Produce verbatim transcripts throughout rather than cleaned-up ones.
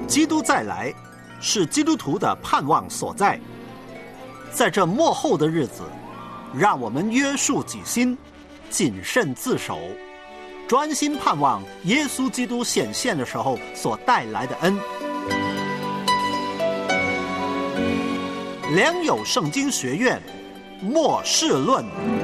基督再来是基督徒的盼望所在。在这末后的日子，让我们约束己心，谨慎自守，专心盼望耶稣基督显现的时候所带来的恩。良友圣经学院末世论。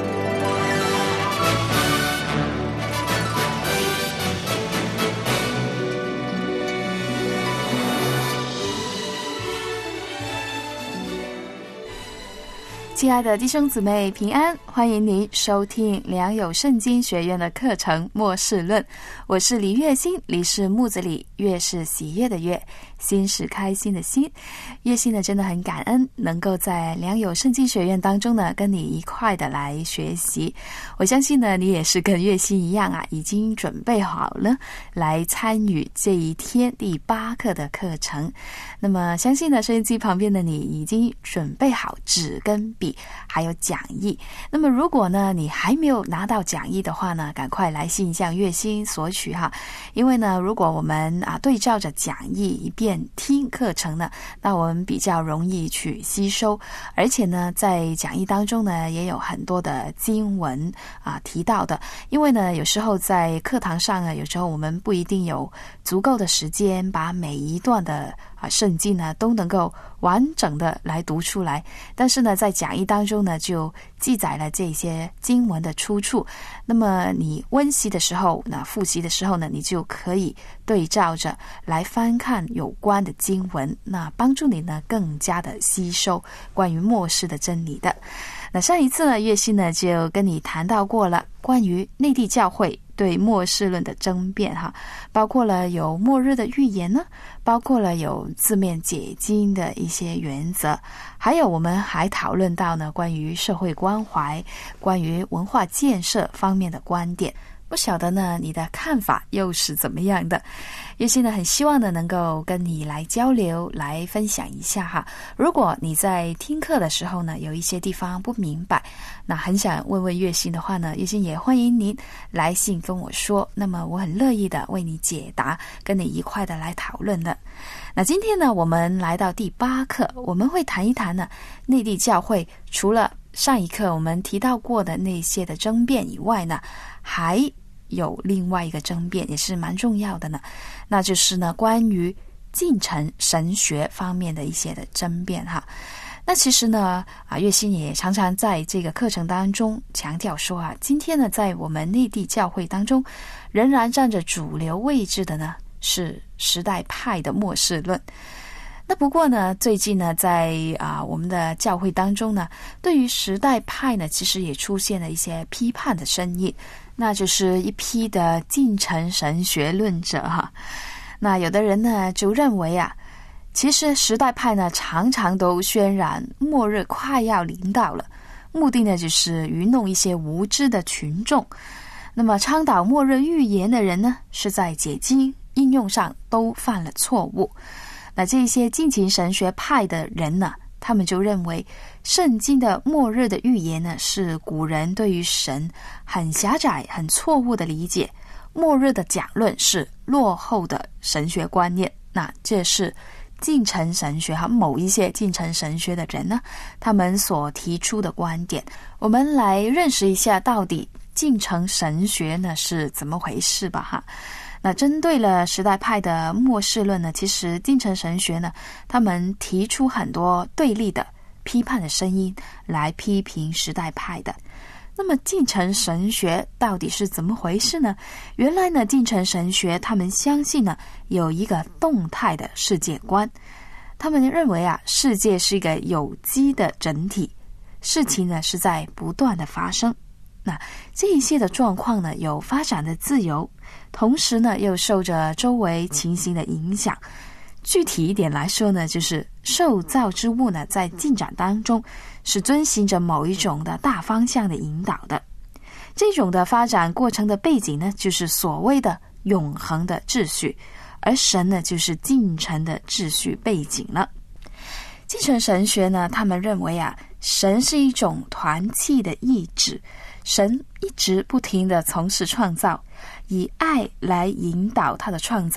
亲爱的弟兄姊妹平安，欢迎您收听良友圣经学院的课程末世论。我是李月心，李是木子李，月是喜悦的月，心是开心的心。月心呢真的很感恩能够在良友圣经学院当中呢跟你一块的来学习。我相信呢你也是跟月心一样啊，已经准备好了来参与这一天第八课的课程。那么相信呢收音机旁边的你已经准备好纸跟笔还有讲义。那么如果呢你还没有拿到讲义的话呢，赶快来信向月心索取哈。因为呢如果我们啊对照着讲义一遍听课程呢，那我们比较容易去吸收，而且呢在讲义当中呢也有很多的经文啊提到的。因为呢有时候在课堂上呢，有时候我们不一定有足够的时间把每一段的啊圣经呢都能够完整的来读出来，但是呢在讲义当中呢就记载了这些经文的出处。那么你温习的时候，那复习的时候呢，你就可以对照着来翻看有关的经文，那帮助你呢更加的吸收关于末世的真理的。那上一次呢月心呢就跟你谈到过了关于内地教会对末世论的争辩哈，包括了有末日的预言呢，包括了有字面解经的一些原则，还有我们还讨论到呢关于社会关怀、关于文化建设方面的观点。不晓得呢你的看法又是怎么样的？月心呢很希望呢能够跟你来交流，来分享一下哈。如果你在听课的时候呢有一些地方不明白，那很想问问月心的话呢，月心也欢迎您来信跟我说，那么我很乐意的为你解答，跟你一块的来讨论的。那今天呢我们来到第八课，我们会谈一谈呢内地教会除了上一课我们提到过的那些的争辩以外呢，还有另外一个争辩也是蛮重要的呢，那就是呢关于近程神学方面的一些的争辩哈。那其实呢啊，月心也常常在这个课程当中强调说啊，今天呢在我们内地教会当中仍然占着主流位置的呢是时代派的末世论。那不过呢最近呢在啊我们的教会当中呢，对于时代派呢其实也出现了一些批判的声音，那就是一批的近程神学论者哈。那有的人呢就认为啊，其实时代派呢常常都渲染末日快要临到了，目的呢就是愚弄一些无知的群众。那么倡导末日预言的人呢，是在解经应用上都犯了错误。那这些近程神学派的人呢，他们就认为圣经的末日的预言呢是古人对于神很狭窄很错误的理解，末日的讲论是落后的神学观念。那这是近程神学和某一些近程神学的人呢他们所提出的观点。我们来认识一下到底近程神学呢是怎么回事吧哈。那针对了时代派的末世论呢，其实近程神学呢他们提出很多对立的批判的声音来批评时代派的。那么近程神学到底是怎么回事呢？原来呢近程神学他们相信呢有一个动态的世界观，他们认为啊世界是一个有机的整体，事情呢是在不断的发生。那这一些的状况呢有发展的自由，同时呢又受着周围情形的影响。具体一点来说呢，就是受造之物呢在进展当中是遵循着某一种的大方向的引导的。这种的发展过程的背景呢，就是所谓的永恒的秩序，而神呢就是进程的秩序背景了。近程神学呢，他们认为啊，神是一种团契的意志，神一直不停地从事创造，以爱来引导他的创造，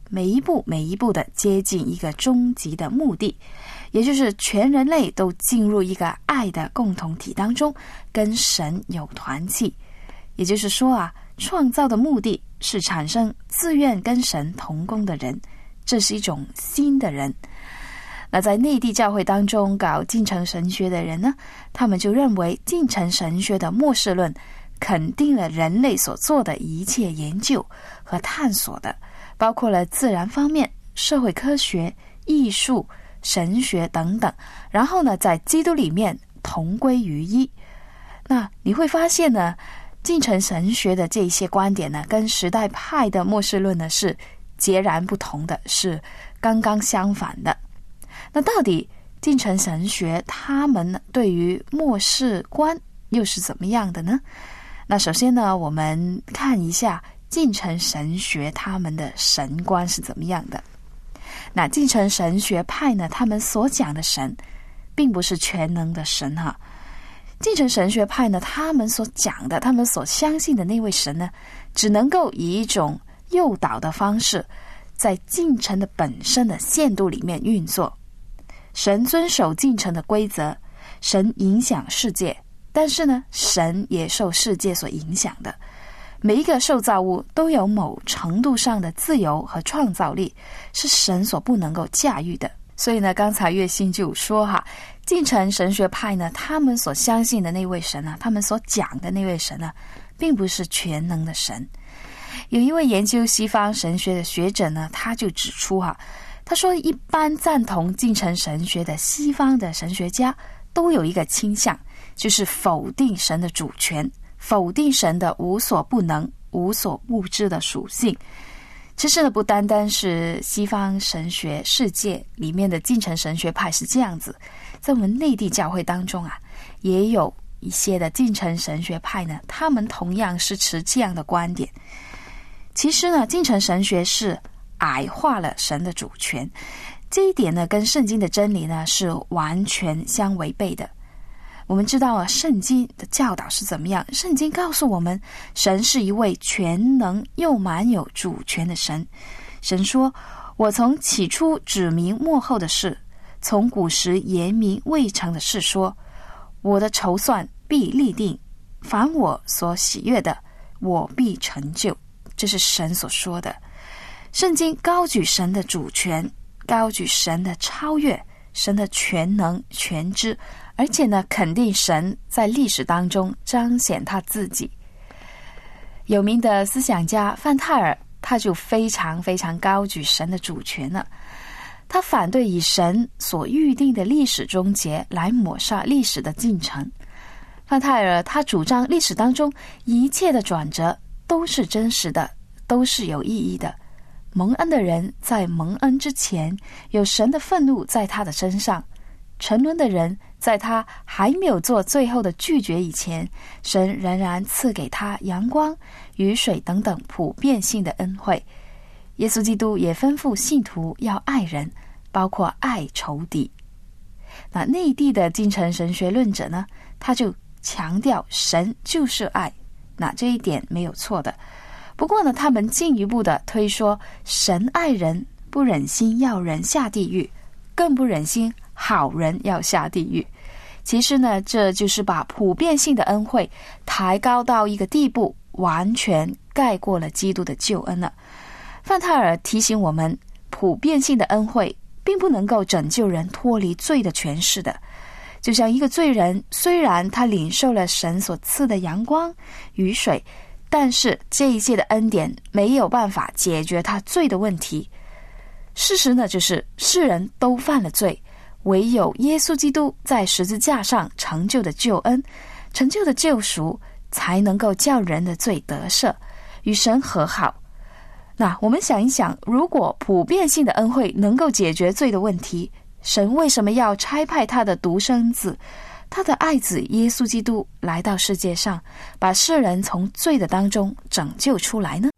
每一步每一步的接近一个终极的目的，也就是全人类都进入一个爱的共同体当中，跟神有团契。也就是说啊，创造的目的是产生自愿跟神同工的人，这是一种新的人。那在内地教会当中搞进程神学的人呢，他们就认为进程神学的末世论肯定了人类所做的一切研究和探索的，包括了自然方面、社会科学、艺术、神学等等，然后呢，在基督里面同归于一。那你会发现呢，进程神学的这些观点呢，跟时代派的末世论呢是截然不同的，是刚刚相反的。那到底进程神学他们对于末世观又是怎么样的呢？那首先呢，我们看一下进程神学他们的神观是怎么样的。那进程神学派呢，他们所讲的神并不是全能的神哈。进程神学派呢，他们所讲的，他们所相信的那位神呢，只能够以一种诱导的方式，在进程的本身的限度里面运作。神遵守进程的规则，神影响世界，但是呢，神也受世界所影响的。每一个受造物都有某程度上的自由和创造力，是神所不能够驾驭的。所以呢，刚才月星就说哈，进程神学派呢，他们所相信的那位神呢，他们所讲的那位神呢，并不是全能的神。有一位研究西方神学的学者呢，他就指出哈，他说一般赞同进程神学的西方的神学家都有一个倾向，就是否定神的主权，否定神的无所不能、无所不知的属性。其实呢，不单单是西方神学世界里面的进程神学派是这样子，在我们内地教会当中啊，也有一些的进程神学派呢，他们同样是持这样的观点。其实呢，进程神学是矮化了神的主权，这一点呢，跟圣经的真理呢是完全相违背的。我们知道啊，圣经的教导是怎么样？圣经告诉我们，神是一位全能又满有主权的神。神说，我从起初指明末后的事，从古时言明未成的事说，我的筹算必立定，凡我所喜悦的，我必成就。这是神所说的。圣经高举神的主权，高举神的超越，神的全能全知，而且呢，肯定神在历史当中彰显他自己。有名的思想家范泰尔，他就非常非常高举神的主权了。他反对以神所预定的历史终结来抹杀历史的进程。范泰尔他主张历史当中一切的转折都是真实的，都是有意义的。蒙恩的人在蒙恩之前，有神的愤怒在他的身上；沉沦的人在他还没有做最后的拒绝以前，神仍然赐给他阳光、雨水等等普遍性的恩惠。耶稣基督也吩咐信徒要爱人，包括爱仇敌。那内地的进程神学论者呢，他就强调神就是爱，那这一点没有错的。不过呢，他们进一步的推说，神爱人，不忍心要人下地狱，更不忍心好人要下地狱。其实呢，这就是把普遍性的恩惠抬高到一个地步，完全盖过了基督的救恩了。范泰尔提醒我们，普遍性的恩惠并不能够拯救人脱离罪的权势的。就像一个罪人，虽然他领受了神所赐的阳光、雨水，但是这一切的恩典没有办法解决他罪的问题。事实呢，就是世人都犯了罪，唯有耶稣基督在十字架上成就的救恩、成就的救赎，才能够叫人的罪得赦，与神和好。那我们想一想，如果普遍性的恩惠能够解决罪的问题，神为什么要差派他的独生子，他的爱子耶稣基督来到世界上，把世人从罪的当中拯救出来呢？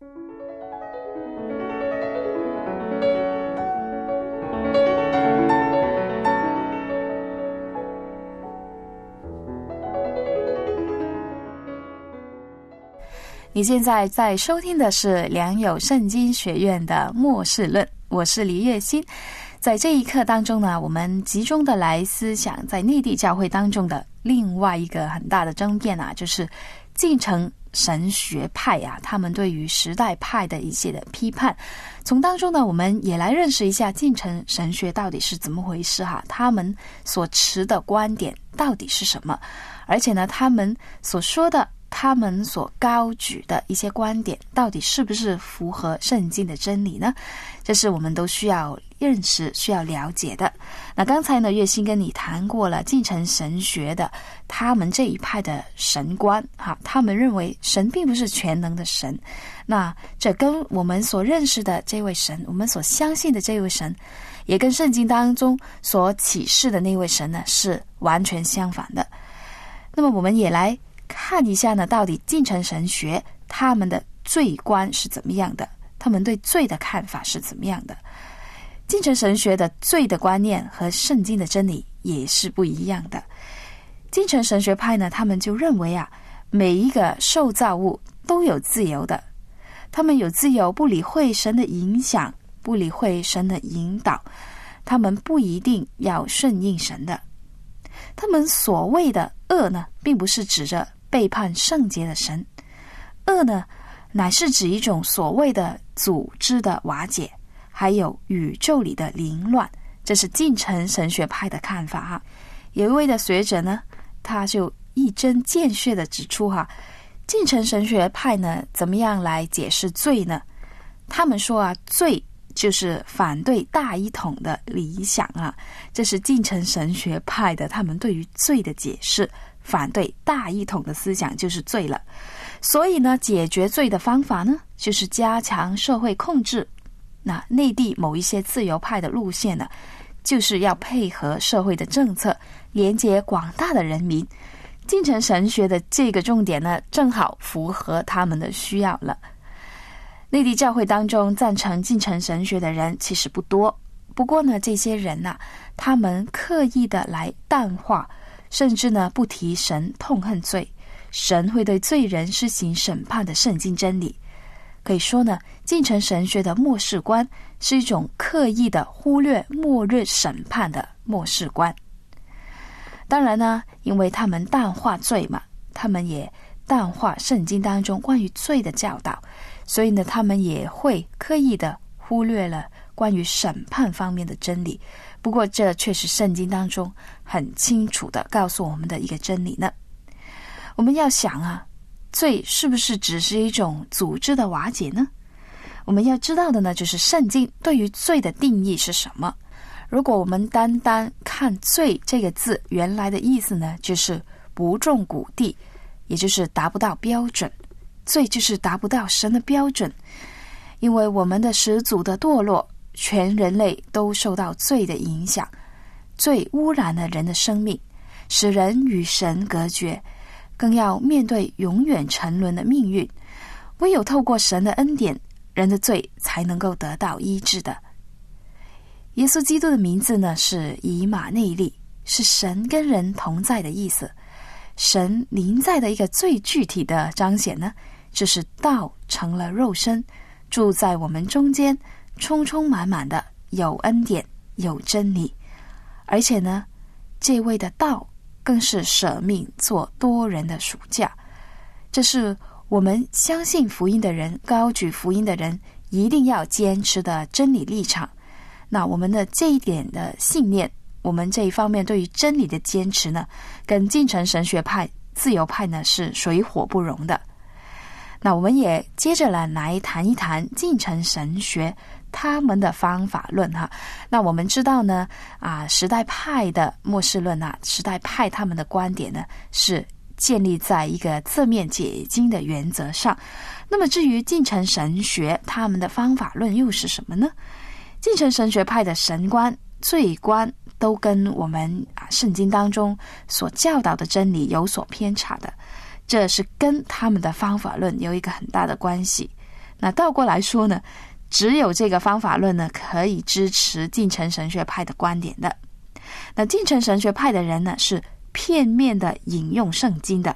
你现在在收听的是良友圣经学院的末世论，我是李月欣。在这一课当中呢，我们集中的来思想在内地教会当中的另外一个很大的争辩啊，就是进程神学派啊，他们对于时代派的一些的批判。从当中呢，我们也来认识一下进程神学到底是怎么回事哈，他们所持的观点到底是什么，而且呢，他们所说的他们所高举的一些观点到底是不是符合圣经的真理呢？这是我们都需要认识需要了解的。那刚才呢，月欣跟你谈过了进程神学的他们这一派的神观哈，他们认为神并不是全能的神，那这跟我们所认识的这位神，我们所相信的这位神，也跟圣经当中所启示的那位神呢是完全相反的。那么我们也来看一下呢，到底进程神学他们的罪观是怎么样的，他们对罪的看法是怎么样的。进程神学的罪的观念和圣经的真理也是不一样的。进程神学派呢，他们就认为啊，每一个受造物都有自由的，他们有自由不理会神的影响，不理会神的引导，他们不一定要顺应神的。他们所谓的恶呢，并不是指着背叛圣洁的神，恶呢，乃是指一种所谓的组织的瓦解，还有宇宙里的凌乱，这是进程神学派的看法哈。有一位的学者呢，他就一针见血的指出哈，进程神学派呢，怎么样来解释罪呢？他们说啊，罪就是反对大一统的理想啊，这是进程神学派的他们对于罪的解释，反对大一统的思想就是罪了。所以呢，解决罪的方法呢，就是加强社会控制。那内地某一些自由派的路线呢，就是要配合社会的政策，连接广大的人民。进程神学的这个重点呢，正好符合他们的需要了。内地教会当中赞成进程神学的人其实不多，不过呢，这些人啊，他们刻意的来淡化，甚至呢不提神痛恨罪，神会对罪人施行审判的圣经真理。可以说呢，进程神学的末世观是一种刻意的忽略末日审判的末世观。当然呢，因为他们淡化罪嘛，他们也淡化圣经当中关于罪的教导，所以呢，他们也会刻意的忽略了关于审判方面的真理。不过这却是圣经当中很清楚的告诉我们的一个真理呢。我们要想啊，罪是不是只是一种组织的瓦解呢？我们要知道的呢，就是圣经对于罪的定义是什么。如果我们单单看罪这个字原来的意思呢，就是不中谷地，也就是达不到标准，罪就是达不到神的标准。因为我们的始祖的堕落，全人类都受到罪的影响，罪污染了人的生命，使人与神隔绝，更要面对永远沉沦的命运。唯有透过神的恩典，人的罪才能够得到医治的。耶稣基督的名字呢，是以马内利，是神跟人同在的意思。神临在的一个最具体的彰显呢，就是道成了肉身，住在我们中间，充充满满的有恩典有真理。而且呢，这位的道更是舍命做多人的赎价。这是我们相信福音的人，高举福音的人一定要坚持的真理立场。那我们的这一点的信念，我们这一方面对于真理的坚持呢，跟进程神学派、自由派呢是水火不容的。那我们也接着来来谈一谈进程神学他们的方法论哈。那我们知道呢，啊，时代派的末世论啊，时代派他们的观点呢是建立在一个字面解经的原则上。那么至于进程神学他们的方法论又是什么呢？进程神学派的神观、罪观都跟我们啊圣经当中所教导的真理有所偏差的，这是跟他们的方法论有一个很大的关系。那倒过来说呢，只有这个方法论呢可以支持进程神学派的观点的。那进程神学派的人呢是片面的引用圣经的，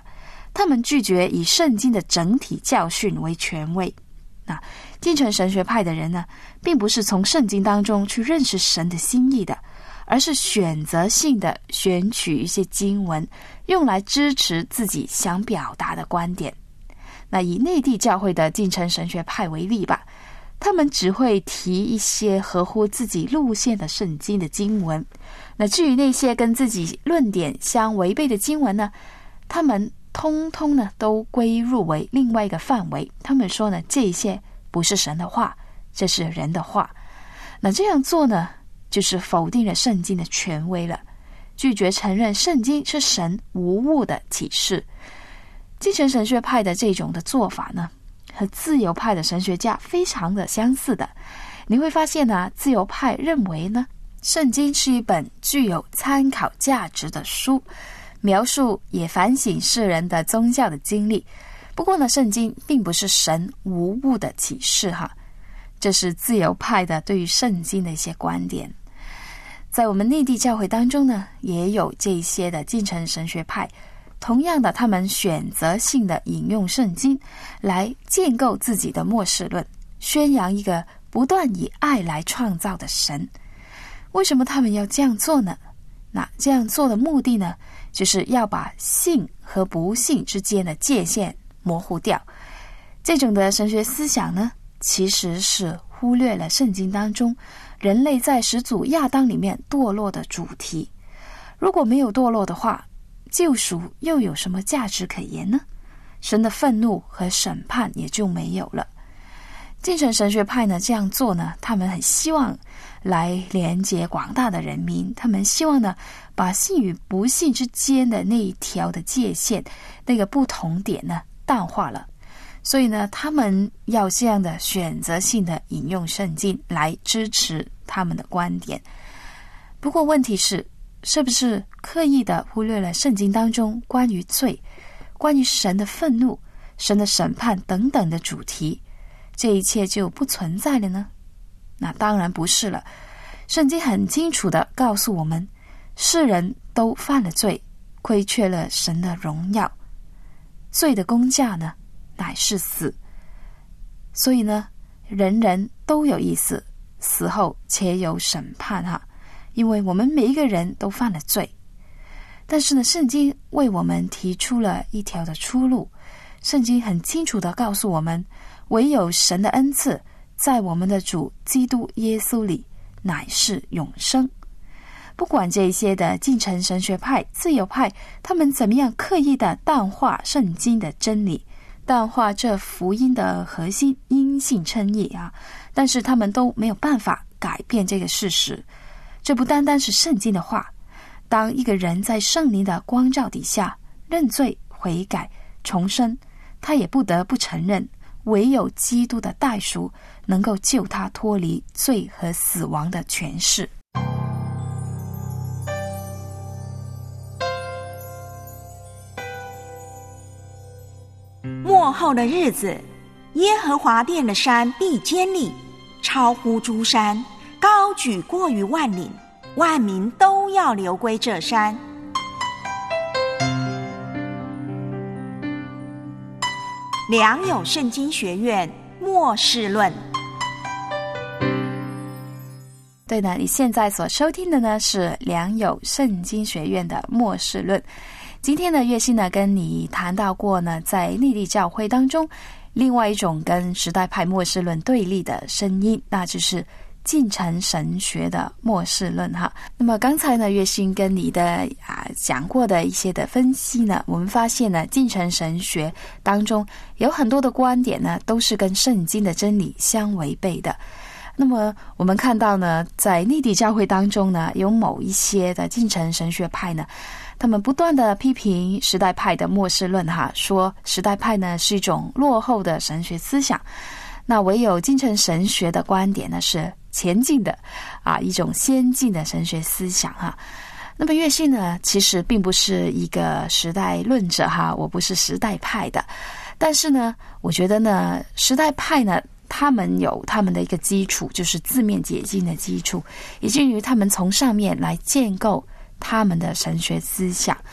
他们拒绝以圣经的整体教训为权威。那进程神学派的人呢，并不是从圣经当中去认识神的心意的，而是选择性的选取一些经文，用来支持自己想表达的观点。那以内地教会的进程神学派为例吧，他们只会提一些合乎自己路线的圣经的经文。那至于那些跟自己论点相违背的经文呢，他们通通呢都归入为另外一个范围。他们说呢，这些不是神的话，这是人的话。那这样做呢，就是否定了圣经的权威了，拒绝承认圣经是神无误的启示。进程神学派的这种的做法呢，和自由派的神学家非常的相似的。你会发现呢，自由派认为呢，圣经是一本具有参考价值的书，描述也反省世人的宗教的经历。不过呢，圣经并不是神无误的启示哈，这是自由派的对于圣经的一些观点。在我们内地教会当中呢，也有这一些的进程神学派，同样的，他们选择性的引用圣经来建构自己的末世论，宣扬一个不断以爱来创造的神。为什么他们要这样做呢？那这样做的目的呢，就是要把信和不信之间的界限模糊掉。这种的神学思想呢，其实是忽略了圣经当中人类在始祖亚当里面堕落的主题。如果没有堕落的话，救赎又有什么价值可言呢？神的愤怒和审判也就没有了。进程神学派呢这样做呢，他们很希望来连接广大的人民，他们希望呢把信与不信之间的那一条的界限，那个不同点呢淡化了。所以呢，他们要这样的选择性的引用圣经来支持他们的观点。不过问题是，是不是刻意的忽略了圣经当中关于罪、关于神的愤怒、神的审判等等的主题，这一切就不存在了呢？那当然不是了。圣经很清楚的告诉我们，世人都犯了罪，亏缺了神的荣耀，罪的工价呢乃是死。所以呢，人人都有一死，死后且有审判哈。因为我们每一个人都犯了罪，但是呢，圣经为我们提出了一条的出路。圣经很清楚地告诉我们，唯有神的恩赐在我们的主基督耶稣里乃是永生。不管这些的进程神学派、自由派，他们怎么样刻意地淡化圣经的真理，淡化这福音的核心因信称义啊，但是他们都没有办法改变这个事实。这不单单是圣经的话，当一个人在圣灵的光照底下认罪悔改重生，他也不得不承认，唯有基督的代赎能够救他脱离罪和死亡的权势。 末后的日子，耶和华殿的山必坚立，超乎诸山，高举过于万岭，万民都要流归这山。良友圣经学院末世论。 对呢，你现在所收听的呢是良友圣经学院的末世论。今天呢，月馨呢跟你谈到过呢，在内地教会当中，另外一种跟时代派末世论对立的声音，那就是进程神学的末世论哈。那么刚才呢，月馨跟你的啊讲过的一些的分析呢，我们发现呢，进程神学当中有很多的观点呢，都是跟圣经的真理相违背的。那么我们看到呢，在内地教会当中呢，有某一些的进程神学派呢，他们不断的批评时代派的末世论哈，说时代派呢是一种落后的神学思想，那唯有进程神学的观点呢是前进的啊，一种先进的神学思想哈。那么月馨呢，其实并不是一个时代论者哈，我不是时代派的，但是呢，我觉得呢，时代派呢，他们有他们的一个基础，就是字面解经的基础，以至于他们从上面来建构他们的神学思想。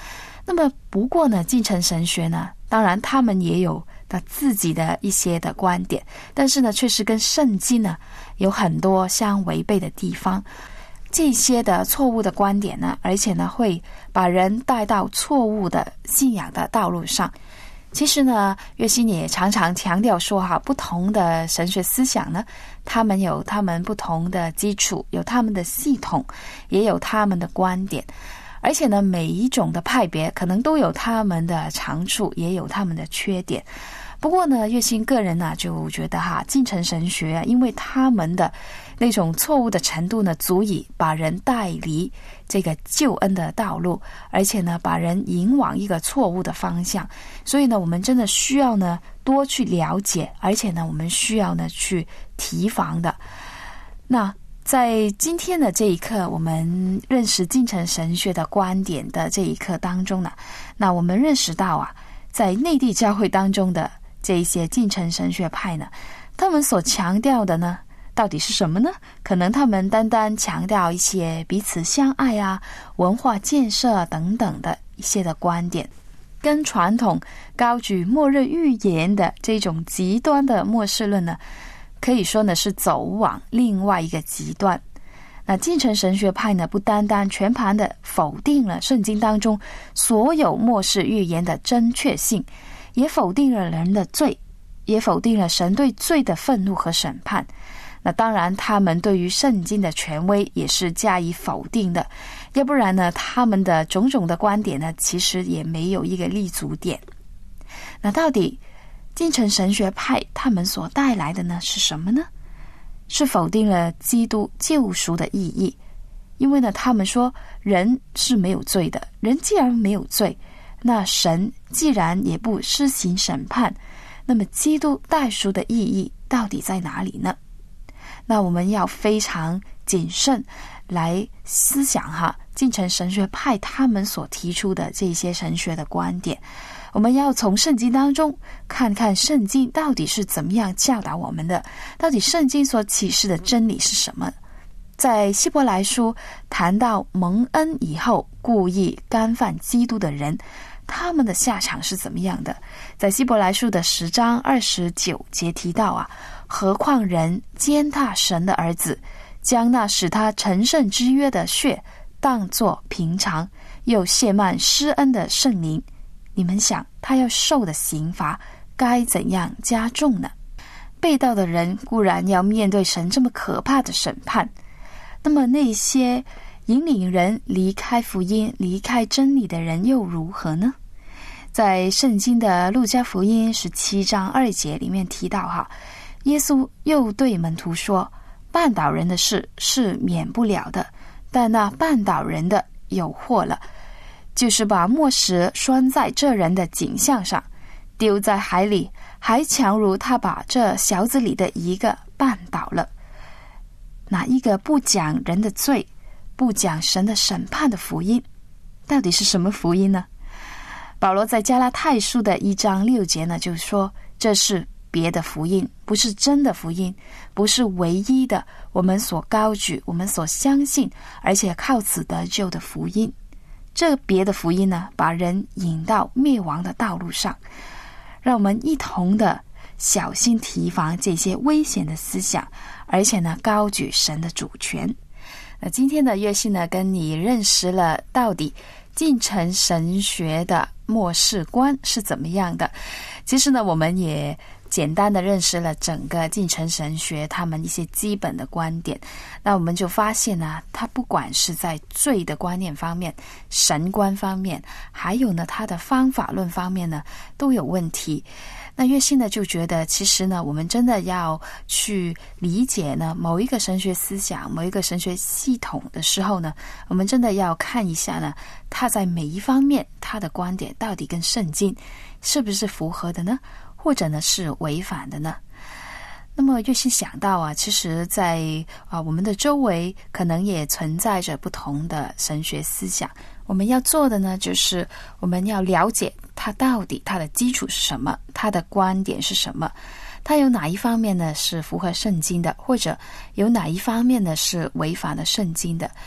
那么不过呢，近程神学呢，当然他们也有他自己的一些的观点，但是呢，确实跟圣经呢有很多相违背的地方。这些的错误的观点呢，而且呢会把人带到错误的信仰的道路上。其实呢，岳心也常常强调说哈，不同的神学思想呢，他们有他们不同的基础，有他们的系统，也有他们的观点。而且呢，每一种的派别可能都有他们的长处，也有他们的缺点。不过呢，岳心个人呢就觉得哈，近程神学啊，因为他们的那种错误的程度呢，足以把人带离这个救恩的道路，而且呢，把人引往一个错误的方向。所以呢，我们真的需要呢多去了解，而且呢，我们需要呢去提防的。那在今天的这一课，我们认识近程神学的观点的这一课当中呢，那我们认识到啊，在内地教会当中的这一些近程神学派呢，他们所强调的呢，到底是什么呢？可能他们单单强调一些彼此相爱啊、文化建设等等的一些的观点，跟传统高举末日预言的这种极端的末世论呢，可以说呢是走往另外一个极端。那近程神学派呢，不单单全盘的否定了圣经当中所有末世预言的正确性，也否定了人的罪，也否定了神对罪的愤怒和审判。那当然他们对于圣经的权威也是加以否定的，要不然呢，他们的种种的观点呢，其实也没有一个立足点。那到底近程神学派他们所带来的呢是什么呢？是否定了基督救赎的意义。因为呢，他们说人是没有罪的，人既然没有罪，那神既然也不施行审判，那么基督代赎的意义到底在哪里呢？那我们要非常谨慎来思想哈，近程神学派他们所提出的这些神学的观点，我们要从圣经当中看看圣经到底是怎么样教导我们的，到底圣经所启示的真理是什么。在希伯来书谈到蒙恩以后故意干犯基督的人，他们的下场是怎么样的？在希伯来书的十章二十九节提到啊，何况人践踏神的儿子，将那使他成圣之约的血当作平常，又亵慢施恩的圣灵，你们想他要受的刑罚该怎样加重呢？被盗的人固然要面对神这么可怕的审判，那么那些引领人离开福音、离开真理的人又如何呢？在圣经的路加福音十七章二节里面提到哈，耶稣又对门徒说，绊倒人的事是免不了的，但那绊倒人的有祸了，就是把磨石拴在这人的颈项上，丢在海里，还强如他把这小子里的一个绊倒了。哪一个不讲人的罪，不讲神的审判的福音，到底是什么福音呢？保罗在加拉太书的一章六节呢，就说这是别的福音，不是真的福音，不是唯一的我们所高举、我们所相信而且靠此得救的福音。这别的福音呢，把人引到灭亡的道路上。让我们一同的小心提防这些危险的思想，而且呢，高举神的主权。那今天的乐信呢，跟你认识了到底近程神学的末世观是怎么样的。其实呢，我们也简单的认识了整个近程神学他们一些基本的观点。那我们就发现呢，他不管是在罪的观念方面、神观方面，还有呢他的方法论方面呢，都有问题。那岳信呢就觉得，其实呢，我们真的要去理解呢某一个神学思想、某一个神学系统的时候呢，我们真的要看一下呢，他在每一方面他的观点到底跟圣经是不是符合的呢？或者呢是违反的呢？那么岳信想到啊，其实在啊我们的周围可能也存在着不同的神学思想。我们要做的呢，就是我们要了解它到底它的基础是什么，它的观点是什么，它有哪一方面呢是符合圣经的，或者有哪一方面呢是违反了圣经的。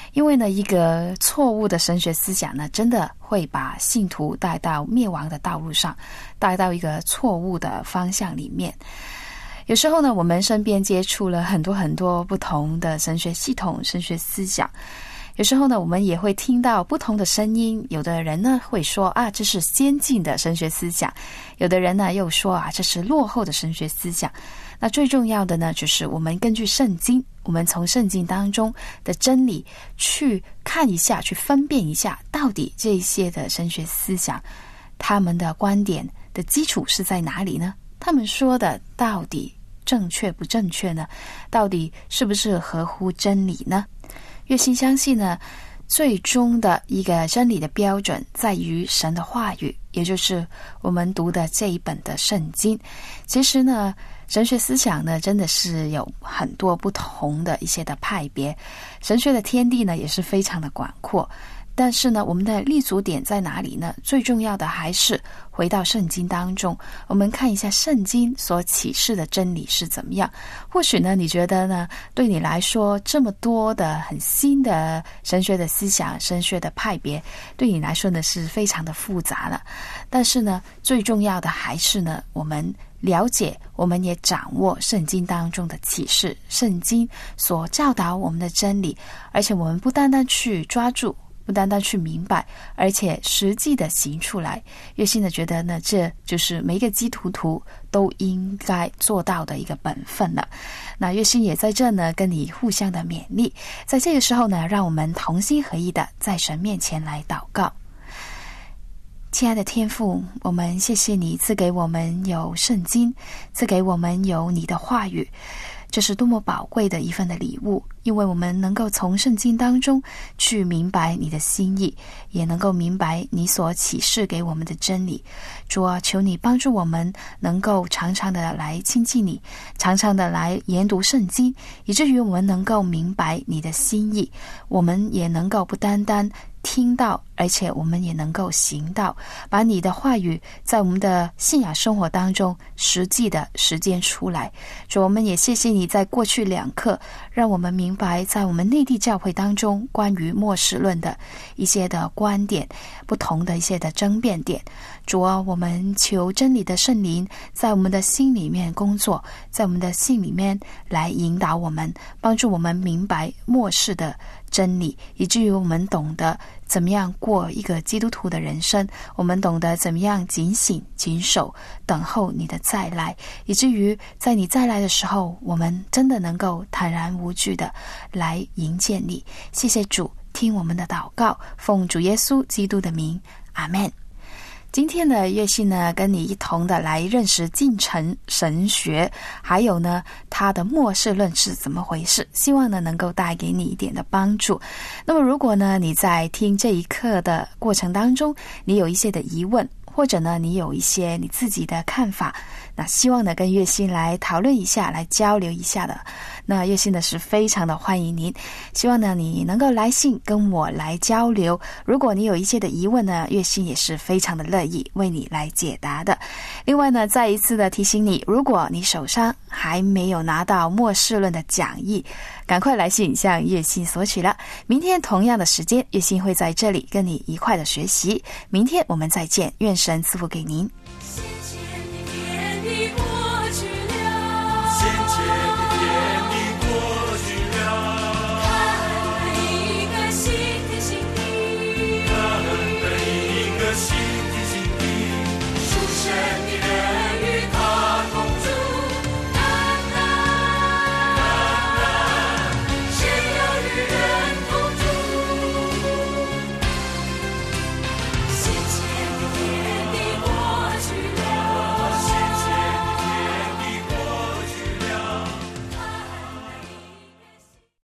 因为呢，一个错误的神学思想呢，真的会把信徒带到灭亡的道路上，带到一个错误的方向里面。有时候呢，我们身边接触了很多很多不同的神学系统、神学思想。有时候呢，我们也会听到不同的声音，有的人呢会说啊，这是先进的神学思想，有的人呢又说啊，这是落后的神学思想。那最重要的呢，就是我们根据圣经，我们从圣经当中的真理去看一下，去分辨一下，到底这些的神学思想，他们的观点的基础是在哪里呢？他们说的到底正确不正确呢？到底是不是合乎真理呢？越心相信呢，最终的一个真理的标准在于神的话语，也就是我们读的这一本的圣经。其实呢，神学思想呢，真的是有很多不同的一些的派别，神学的天地呢也是非常的广阔。但是呢，我们的立足点在哪里呢？最重要的还是回到圣经当中，我们看一下圣经所启示的真理是怎么样。或许呢，你觉得呢，对你来说这么多的很新的神学的思想、神学的派别，对你来说呢是非常的复杂了。但是呢，最重要的还是呢，我们了解，我们也掌握圣经当中的启示，圣经所教导我们的真理，而且我们不单单去抓住，不单单去明白，而且实际的行出来。越心的觉得呢，这就是每一个基督徒都应该做到的一个本分了。那越心也在这呢，跟你互相的勉励。在这个时候呢，让我们同心合意的在神面前来祷告。亲爱的天父，我们谢谢你赐给我们有圣经，赐给我们有你的话语，这是多么宝贵的一份的礼物，因为我们能够从圣经当中去明白你的心意，也能够明白你所启示给我们的真理。主啊，求你帮助我们能够常常的来亲近你，常常的来研读圣经，以至于我们能够明白你的心意，我们也能够不单单听到，而且我们也能够行道，把你的话语在我们的信仰生活当中实际的实践出来。主，我们也谢谢你在过去两课让我们明白在我们内地教会当中关于末世论的一些的观点，不同的一些的争辩点。主啊，我们求真理的圣灵在我们的心里面工作，在我们的心里面来引导我们，帮助我们明白末世的真理，以至于我们懂得怎么样过一个基督徒的人生，我们懂得怎么样警醒谨守等候你的再来，以至于在你再来的时候，我们真的能够坦然无惧的来迎接你。谢谢主，听我们的祷告，奉主耶稣基督的名，阿们。今天的月信呢，跟你一同的来认识进程神学，还有呢它的末世论是怎么回事，希望呢能够带给你一点的帮助。那么如果呢你在听这一课的过程当中，你有一些的疑问，或者呢你有一些你自己的看法，那希望呢跟月信来讨论一下，来交流一下的。那月信呢是非常的欢迎您，希望呢你能够来信跟我来交流。如果你有一些的疑问呢，月信也是非常的乐意为你来解答的。另外呢，再一次的提醒你，如果你手上还没有拿到末世论的讲义，赶快来信向月信索取了。明天同样的时间，月信会在这里跟你一块的学习。明天我们再见，愿神赐福给您。